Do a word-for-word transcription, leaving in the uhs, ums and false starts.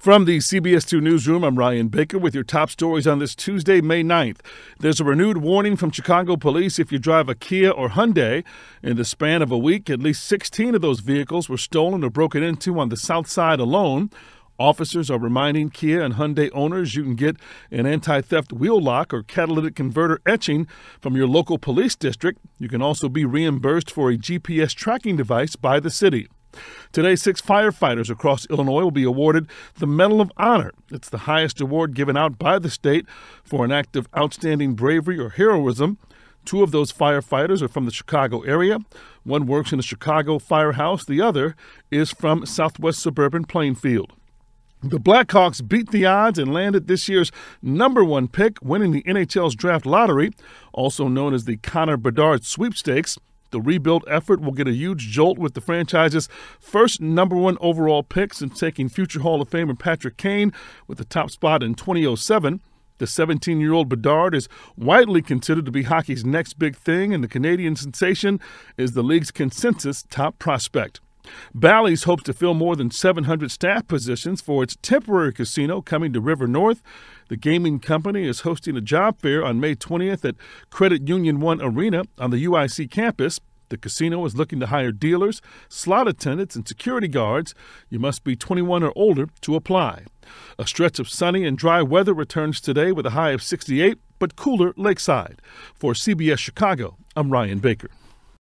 From the C B S two Newsroom, I'm Ryan Baker with your top stories on this Tuesday, May ninth. There's a renewed warning from Chicago police if you drive a Kia or Hyundai. In the span of a week, at least sixteen of those vehicles were stolen or broken into on the south side alone. Officers are reminding Kia and Hyundai owners you can get an anti-theft wheel lock or catalytic converter etching from your local police district. You can also be reimbursed for a G P S tracking device by the city. Today, six firefighters across Illinois will be awarded the Medal of Honor. It's the highest award given out by the state for an act of outstanding bravery or heroism. Two of those firefighters are from the Chicago area. One works in the Chicago firehouse. The other is from southwest suburban Plainfield. The Blackhawks beat the odds and landed this year's number one pick, winning the N H L's draft lottery, also known as the Connor Bedard Sweepstakes. The rebuild effort will get a huge jolt with the franchise's first number one overall pick since taking future Hall of Famer Patrick Kane with the top spot in twenty oh seven. The seventeen-year-old Bedard is widely considered to be hockey's next big thing, and the Canadian sensation is the league's consensus top prospect. Bally's hopes to fill more than seven hundred staff positions for its temporary casino coming to River North. The gaming company is hosting a job fair on May twentieth at Credit Union One Arena on the U I C campus. The casino is looking to hire dealers, slot attendants, and security guards. You must be twenty-one or older to apply. A stretch of sunny and dry weather returns today with a high of sixty-eight, but cooler lakeside. For C B S Chicago, I'm Ryan Baker.